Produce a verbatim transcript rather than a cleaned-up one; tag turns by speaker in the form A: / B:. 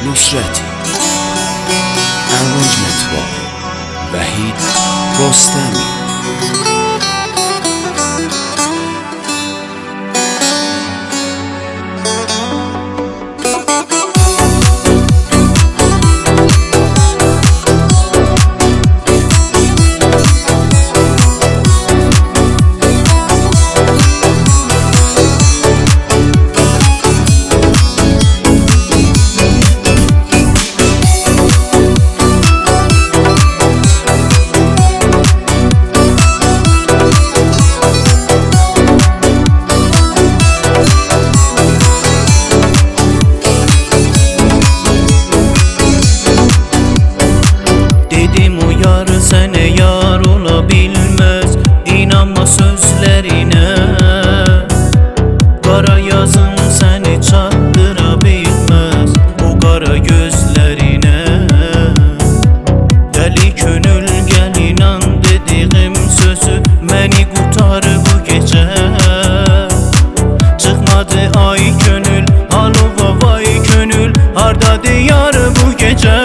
A: Nusreti. Arrangement by Vahid Rostami.
B: Sənə yar ola bilməz, inanma sözlərinə. Qara yazın səni çatdıra bilməz, o qara gözlərinə. Dəli könül gəl inan dediyim sözü, məni qutar bu gecə. Çıxmadı ay könül, halova vay könül, harda diyar bu gecə.